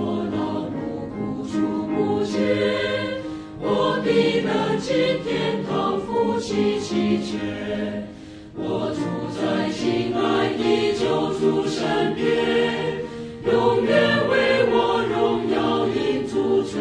我劳碌苦楚不绝，我必能进天堂夫妻喜鹊。我住在亲爱的救主身边，永远为我荣耀因主吹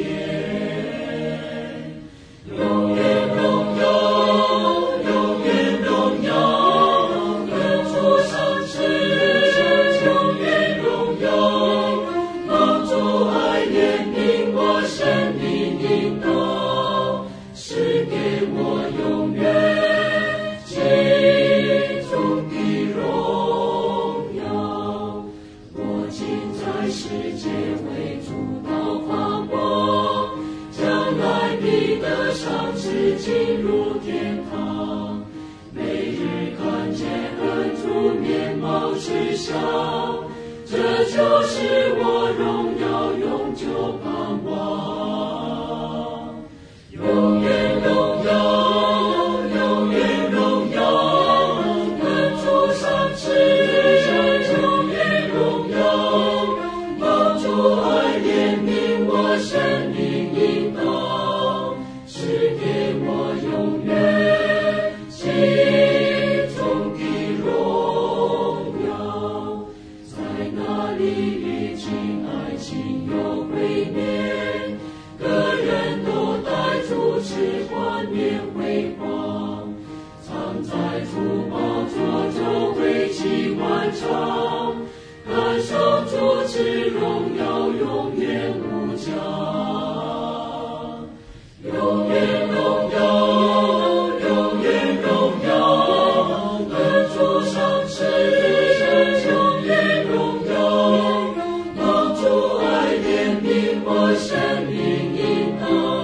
烈。永远荣耀，永远荣耀，跟主上至，永远荣耀，帮助爱怜悯我生命引导，是给我永远记中的荣耀。我今在世界为主道狂妄，将来必得赏赐进入天堂。每日看见恩主面貌之相，这就是我荣耀永久盼望。永远荣耀，永远荣耀，恩主赏赐，永远荣耀，帮助爱怜悯我生命引导，是给我永远记中的荣耀。在那里与亲爱亲友会面，个人都带主持冠冕辉煌，藏在主宝座周围期欢唱，感受主持荣耀永远无疆。永远荣耀，永远荣耀，恩主赏赐，永远荣耀，帮助爱怜悯我生命引导。